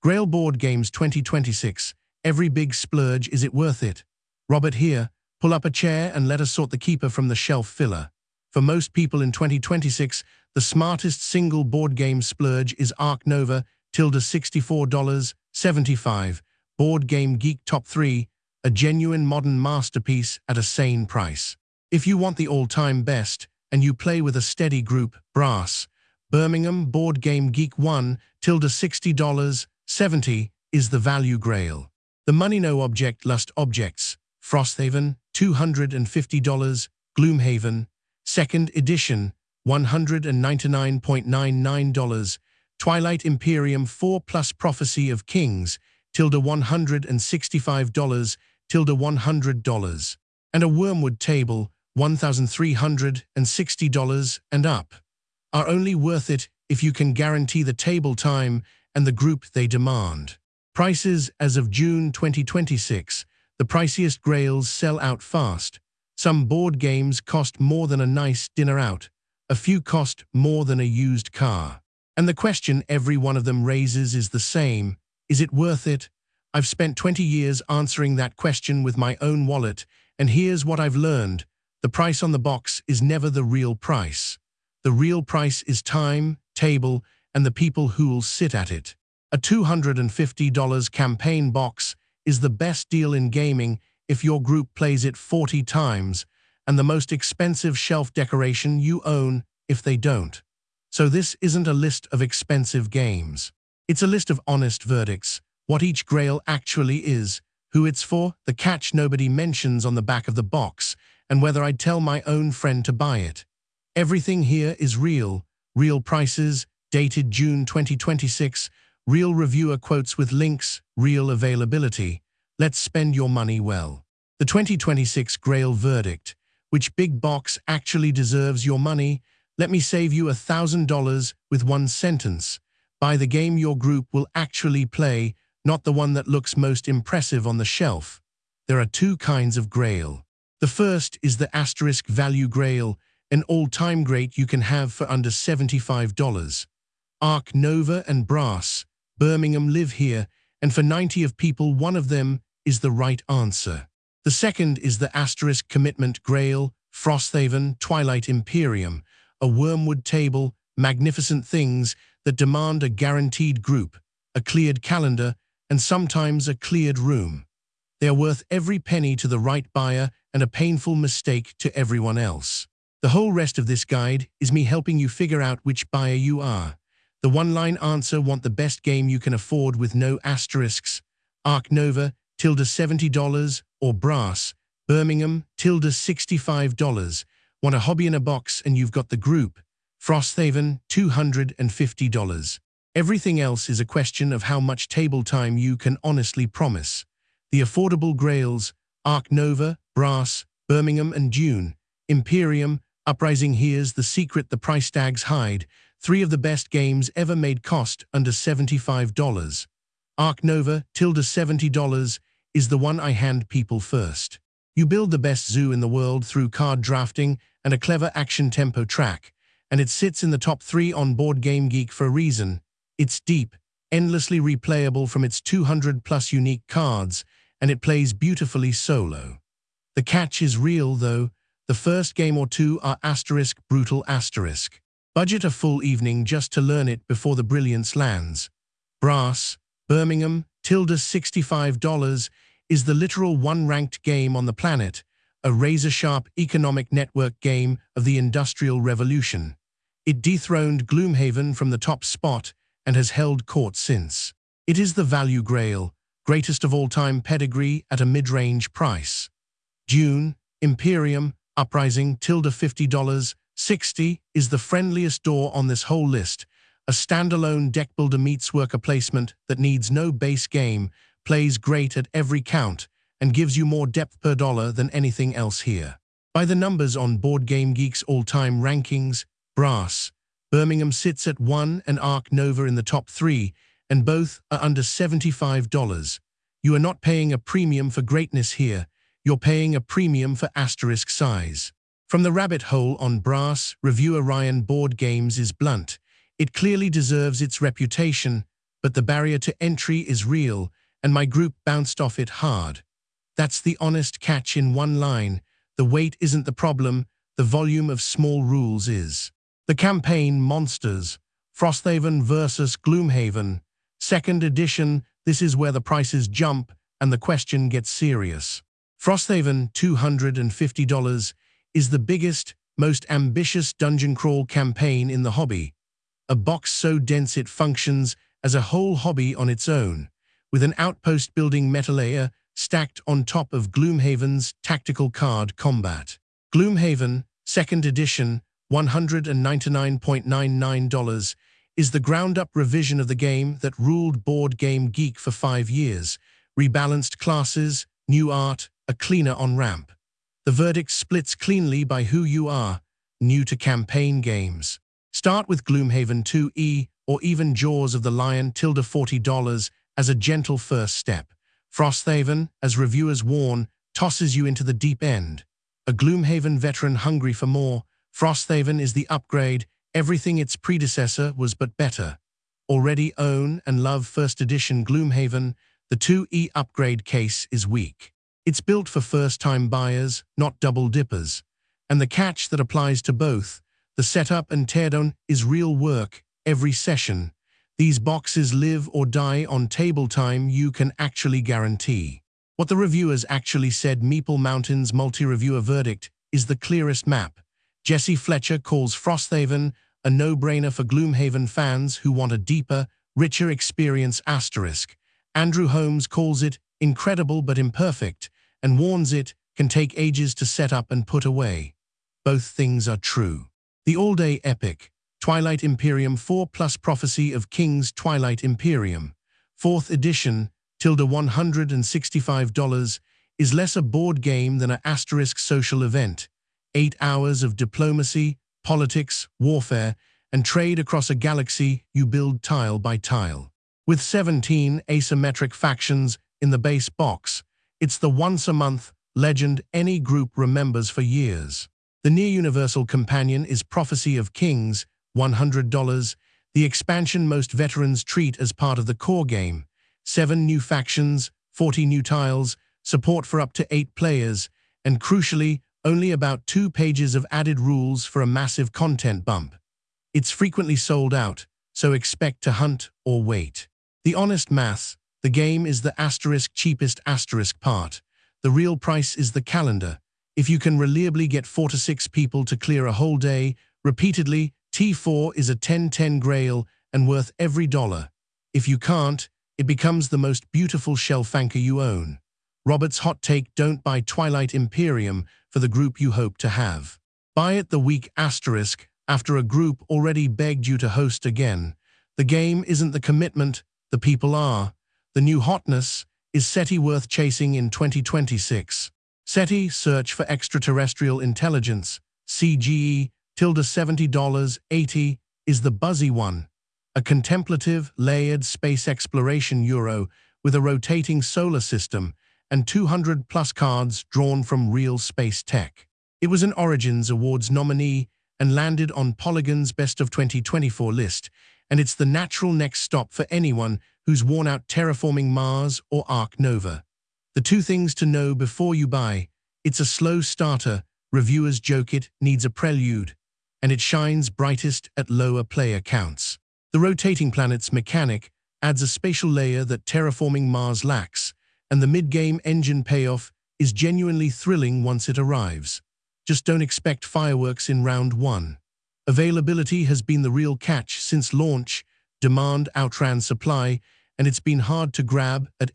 Grail Board Games 2026. Every big splurge, is it worth it? Robert here. Pull up a chair and let us sort the keeper from the shelf filler. For most people in 2026, the smartest single board game splurge is Ark Nova, $64.75. Board Game Geek Top 3, a genuine modern masterpiece at a sane price. If you want the all-time best, and you play with a steady group, Brass, Birmingham Board Game Geek 1, $60.70 is the value grail. The money no object lust objects, Frosthaven, $250, Gloomhaven, 2nd edition, $199.99, Twilight Imperium 4 Plus Prophecy of Kings, $165, $100, and a Wormwood Table, $1,360 and up, are only worth it if you can guarantee the table time and the group they demand. Prices as of June 2026. The priciest grails sell out fast. Some board games cost more than a nice dinner out. A few cost more than a used car. And the question every one of them raises is the same. Is it worth it? I've spent 20 years answering that question with my own wallet, and here's what I've learned. The price on the box is never the real price. The real price is time, table, and the people who'll sit at it. A $250 campaign box is the best deal in gaming if your group plays it 40 times, and the most expensive shelf decoration you own if they don't. So this isn't a list of expensive games. It's a list of honest verdicts, what each grail actually is, who it's for, the catch nobody mentions on the back of the box, and whether I'd tell my own friend to buy it. Everything here is real prices, dated June 2026, real reviewer quotes with links, real availability. Let's spend your money well. The 2026 Grail verdict. Which big box actually deserves your money? Let me save you $1,000 with one sentence. Buy the game your group will actually play, not the one that looks most impressive on the shelf. There are two kinds of Grail. The first is the asterisk value Grail, an all-time great you can have for under $75. Ark Nova and Brass, Birmingham live here, and for 90 of people one of them is the right answer. The second is the asterisk commitment Grail, Frosthaven, Twilight Imperium, a Wormwood Table, magnificent things that demand a guaranteed group, a cleared calendar, and sometimes a cleared room. They are worth every penny to the right buyer and a painful mistake to everyone else. The whole rest of this guide is me helping you figure out which buyer you are. The one-line answer: want the best game you can afford with no asterisks. Ark Nova, $70, or Brass, Birmingham, $65. Want a hobby in a box and you've got the group. Frosthaven, $250. Everything else is a question of how much table time you can honestly promise. The affordable grails: Ark Nova, Brass, Birmingham and Dune, Imperium, Uprising. Here's the secret the price tags hide. 3 of the best games ever made cost under $75. Ark Nova, $70, is the one I hand people first. You build the best zoo in the world through card drafting and a clever action tempo track, and it sits in the top 3 on Board Game Geek for a reason. It's deep, endlessly replayable from its 200+ unique cards, and it plays beautifully solo. The catch is real, though. The first game or two are asterisk brutal asterisk. Budget a full evening just to learn it before the brilliance lands. Brass, Birmingham, $65 is the literal one-ranked game on the planet, a razor-sharp economic network game of the Industrial Revolution. It dethroned Gloomhaven from the top spot and has held court since. It is the value grail, greatest of all-time pedigree at a mid-range price. Dune, Imperium, Uprising, $50. 60 is the friendliest door on this whole list, a standalone deck builder meets worker placement that needs no base game, plays great at every count, and gives you more depth per dollar than anything else here. By the numbers on Board Game Geek's all-time rankings, Brass, Birmingham sits at 1 and Ark Nova in the top 3, and both are under $75. You are not paying a premium for greatness here, you're paying a premium for asterisk size. From the rabbit hole on Brass, reviewer Ryan Board Games is blunt. It clearly deserves its reputation, but the barrier to entry is real, and my group bounced off it hard. That's the honest catch in one line. The weight isn't the problem, the volume of small rules is. The campaign Monsters, Frosthaven vs. Gloomhaven. Second edition, this is where the prices jump and the question gets serious. Frosthaven, $250, is the biggest, most ambitious dungeon crawl campaign in the hobby. A box so dense it functions as a whole hobby on its own, with an outpost building meta layer stacked on top of Gloomhaven's tactical card combat. Gloomhaven, second edition, $199.99, is the ground-up revision of the game that ruled Board Game Geek for 5 years. Rebalanced classes, new art, a cleaner on-ramp. The verdict splits cleanly by who you are, new to campaign games. Start with Gloomhaven 2E or even Jaws of the Lion $40 as a gentle first step. Frosthaven, as reviewers warn, tosses you into the deep end. A Gloomhaven veteran hungry for more, Frosthaven is the upgrade. Everything its predecessor was but better. Already own and love first edition Gloomhaven, the 2E upgrade case is weak. It's built for first-time buyers, not double-dippers. And the catch that applies to both, the setup and teardown, is real work, every session. These boxes live or die on table time you can actually guarantee. What the reviewers actually said. Meeple Mountain's multi-reviewer verdict is the clearest map. Jesse Fletcher calls Frosthaven a no-brainer for Gloomhaven fans who want a deeper, richer experience. Andrew Holmes calls it incredible but imperfect, and warns it can take ages to set up and put away. Both things are true. The all-day epic, Twilight Imperium 4+ Prophecy of Kings. Twilight Imperium, 4th edition, $165, is less a board game than a social event. 8 hours of diplomacy, politics, warfare, and trade across a galaxy you build tile by tile. With 17 asymmetric factions in the base box, it's the once-a-month legend any group remembers for years. The near-universal companion is Prophecy of Kings, $100, the expansion most veterans treat as part of the core game. 7 new factions, 40 new tiles, support for up to 8 players, and crucially, only about 2 pages of added rules for a massive content bump. It's frequently sold out, so expect to hunt or wait. The honest maths, the game is the cheapest part. The real price is the calendar. If you can reliably get 4 to 6 people to clear a whole day, repeatedly, T4 is a 10/10 grail and worth every dollar. If you can't, it becomes the most beautiful shellfanker you own. Robert's hot take: don't buy Twilight Imperium for the group you hope to have. Buy it the week after a group already begged you to host again. The game isn't the commitment, the people are. The new hotness is SETI worth chasing in 2026. SETI, Search for Extraterrestrial Intelligence, CGE, $70, 80, is the buzzy one. A contemplative, layered space exploration euro with a rotating solar system and 200+ cards drawn from real space tech. It was an Origins Awards nominee and landed on Polygon's Best of 2024 list, and it's the natural next stop for anyone who's worn out Terraforming Mars or Ark Nova. The 2 things to know before you buy: it's a slow starter, reviewers joke it needs a prelude, and it shines brightest at lower player counts. The rotating planets mechanic adds a spatial layer that Terraforming Mars lacks, and the mid-game engine payoff is genuinely thrilling once it arrives. Just don't expect fireworks in round 1. Availability has been the real catch since launch. Demand outran supply, and it's been hard to grab at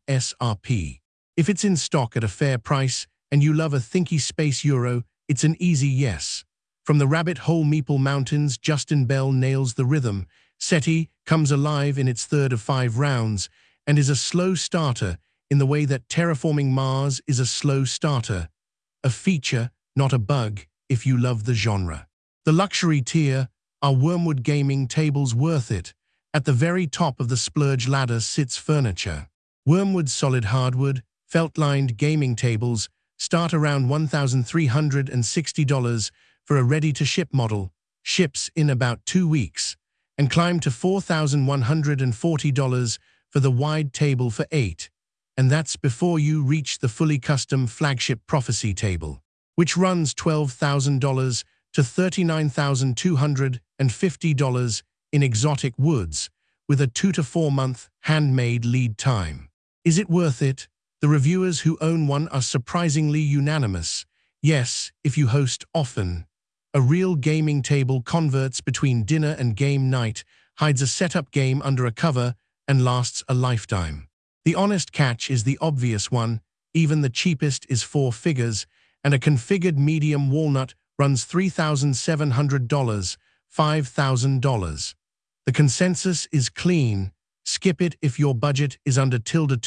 MSRP. If it's in stock at a fair price and you love a thinky space euro, it's an easy yes. From the rabbit hole Meeple Mountains, Justin Bell nails the rhythm. SETI comes alive in its 3rd of 5 rounds and is a slow starter in the way that Terraforming Mars is a slow starter. A feature, not a bug, if you love the genre. The luxury tier, are Wormwood gaming tables worth it? At the very top of the splurge ladder sits furniture. Wormwood's solid hardwood, felt-lined gaming tables start around $1,360 for a ready-to-ship model. Ships in about 2 weeks. and climb to $4,140 for the wide table for 8. And that's before you reach the fully custom flagship Prophecy table, which runs $12,000 to $39,250 in exotic woods, with a 2 to 4 month handmade lead time. Is it worth it? The reviewers who own one are surprisingly unanimous. Yes, if you host often. A real gaming table converts between dinner and game night, hides a setup game under a cover, and lasts a lifetime. The honest catch is the obvious one. Even the cheapest is 4 figures, and a configured medium walnut runs $3,700, $5,000. The consensus is clean. Skip it if your budget is under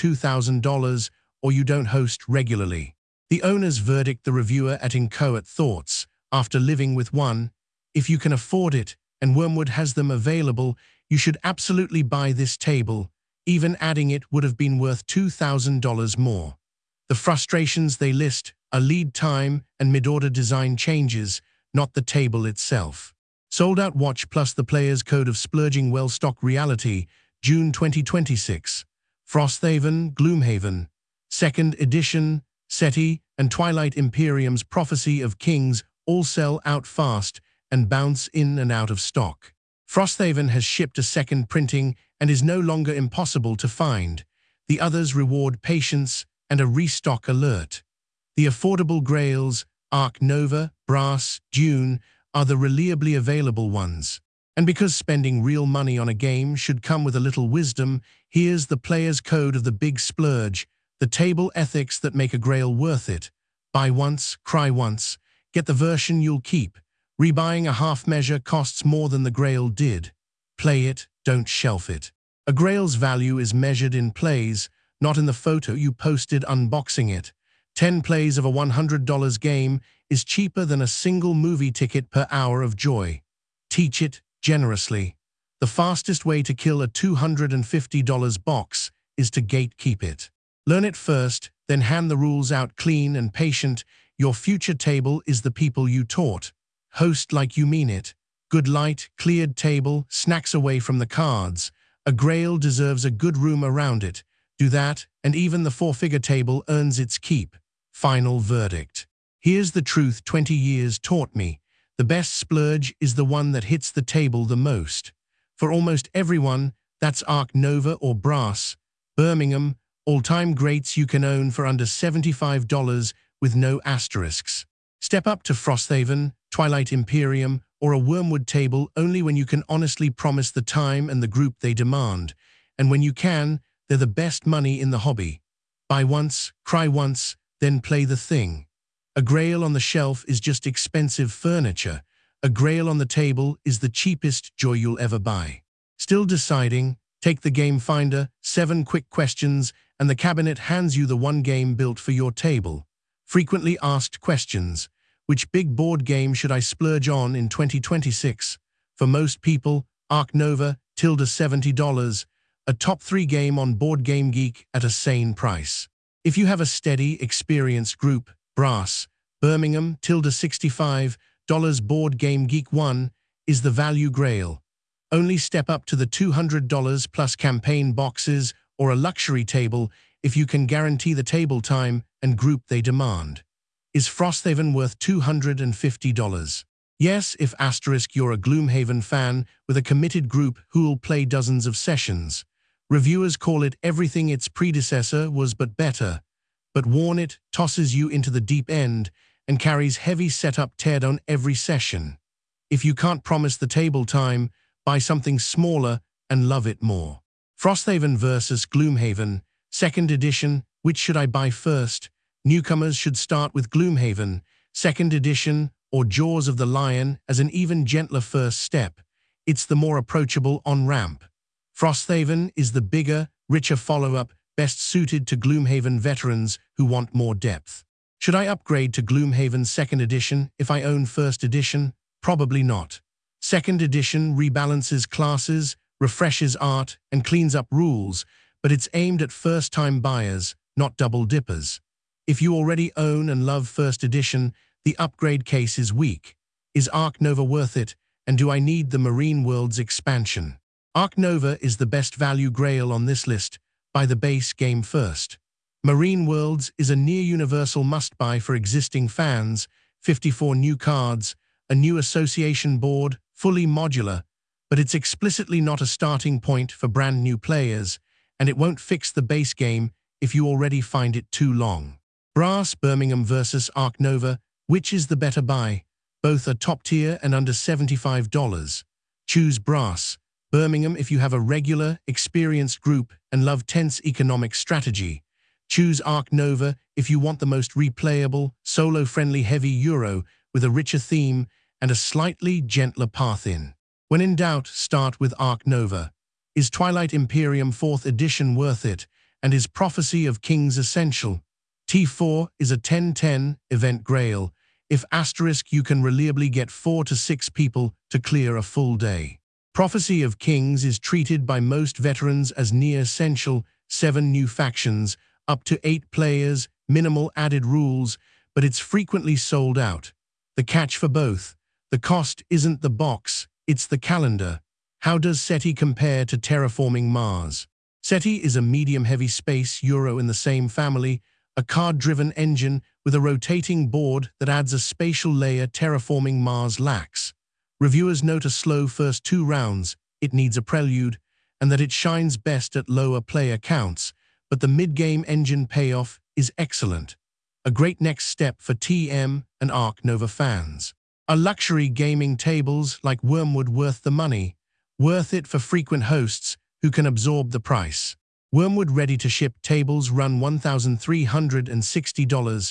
$2,000 or you don't host regularly. The owner's verdict, the reviewer at Inchoate Thoughts, after living with one: if you can afford it and Wormwood has them available, you should absolutely buy this table. Even adding it would have been worth $2,000 more. The frustrations they list are lead time and mid-order design changes, not the table itself. Sold Out Watch plus the Player's Code of Splurging Well-Stock Reality, June 2026. Frosthaven, Gloomhaven. 2nd edition, SETI, and Twilight Imperium's Prophecy of Kings all sell out fast and bounce in and out of stock. Frosthaven has shipped a second printing and is no longer impossible to find. The others reward patience and a restock alert. The affordable grails, Ark Nova, Brass, Dune, are the reliably available ones. And because spending real money on a game should come with a little wisdom, here's the Player's Code of the Big Splurge, the table ethics that make a grail worth it. Buy once, cry once. Get the version you'll keep. Rebuying a half measure costs more than the grail did. Play it, don't shelf it. A grail's value is measured in plays, not in the photo you posted unboxing it. 10 plays of a $100 game is cheaper than a single movie ticket per hour of joy. Teach it generously. The fastest way to kill a $250 box is to gatekeep it. Learn it first, then hand the rules out clean and patient. Your future table is the people you taught. Host like you mean it. Good light, cleared table, snacks away from the cards. A grail deserves a good room around it. Do that, and even the 4-figure table earns its keep. Final verdict. Here's the truth 20 years taught me. The best splurge is the one that hits the table the most. For almost everyone, that's Ark Nova or Brass. Birmingham, all-time greats you can own for under $75 with no asterisks. Step up to Frosthaven, Twilight Imperium, or a Wormwood table only when you can honestly promise the time and the group they demand. And when you can, they're the best money in the hobby. Buy once, cry once, then play the thing. A grail on the shelf is just expensive furniture. A grail on the table is the cheapest joy you'll ever buy. Still deciding? Take the Game Finder, 7 quick questions, and the cabinet hands you the one game built for your table. Frequently asked questions. Which big board game should I splurge on in 2026? For most people, Ark Nova, $70. A top 3 game on Board Game Geek at a sane price. If you have a steady, experienced group, Brass, Birmingham, $65. Board Game Geek 1 is the value grail. Only step up to the $200 plus campaign boxes or a luxury table if you can guarantee the table time and group they demand. Is Frosthaven worth $250? Yes, if * you're a Gloomhaven fan with a committed group who'll play dozens of sessions. Reviewers call it everything its predecessor was but better. But warn it tosses you into the deep end and carries heavy setup teardown every session. If you can't promise the table time, buy something smaller and love it more. Frosthaven vs. Gloomhaven, 2nd edition, which should I buy first? Newcomers should start with Gloomhaven, 2nd edition, or Jaws of the Lion as an even gentler first step. It's the more approachable on-ramp. Frosthaven is the bigger, richer follow-up, best suited to Gloomhaven veterans who want more depth. Should I upgrade to Gloomhaven 2nd edition if I own 1st edition? Probably not. 2nd edition rebalances classes, refreshes art, and cleans up rules, but it's aimed at first-time buyers, not double-dippers. If you already own and love 1st edition, the upgrade case is weak. Is Ark Nova worth it? And do I need the Marine Worlds expansion? Ark Nova is the best value grail on this list. Buy the base game first. Marine Worlds is a near-universal must-buy for existing fans, 54 new cards, a new association board, fully modular, but it's explicitly not a starting point for brand new players, and it won't fix the base game if you already find it too long. Brass Birmingham vs Ark Nova, which is the better buy? Both are top tier and under $75. Choose Brass Birmingham if you have a regular, experienced group and love tense economic strategy. Choose Ark Nova if you want the most replayable, solo-friendly heavy Euro with a richer theme and a slightly gentler path in. When in doubt, start with Ark Nova. Is Twilight Imperium 4th edition worth it, and is Prophecy of Kings essential? T4 is a 10-10 event grail. If asterisk, you can reliably get 4 to 6 people to clear a full day. Prophecy of Kings is treated by most veterans as near essential, 7 new factions, up to 8 players, minimal added rules, but it's frequently sold out. The catch for both: the cost isn't the box, it's the calendar. How does SETI compare to Terraforming Mars? SETI is a medium-heavy space Euro in the same family, a card-driven engine with a rotating board that adds a spatial layer Terraforming Mars lacks. Reviewers note a slow first 2 rounds, it needs a prelude, and that it shines best at lower player counts, but the mid-game engine payoff is excellent. A great next step for TM and Ark Nova fans. Are luxury gaming tables like Wormwood worth the money? Worth it for frequent hosts who can absorb the price. Wormwood ready-to-ship tables run $1,360,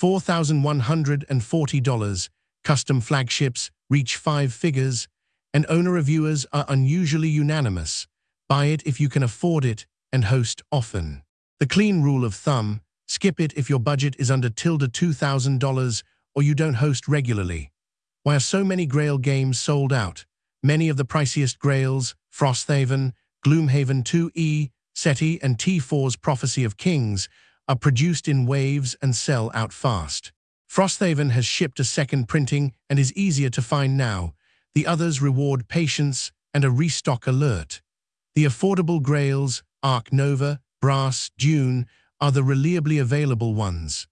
$4,140. Custom flagships reach 5 figures, and owner reviewers are unusually unanimous. Buy it if you can afford it and host often. The clean rule of thumb: skip it if your budget is under $2,000 or you don't host regularly. Why are so many Grail games sold out? Many of the priciest Grails, Frosthaven, Gloomhaven 2E, SETI, and T4's Prophecy of Kings, are produced in waves and sell out fast. Frosthaven has shipped a second printing and is easier to find now. The others reward patience and a restock alert. The affordable Grails, Ark Nova, Brass, Dune, are the reliably available ones.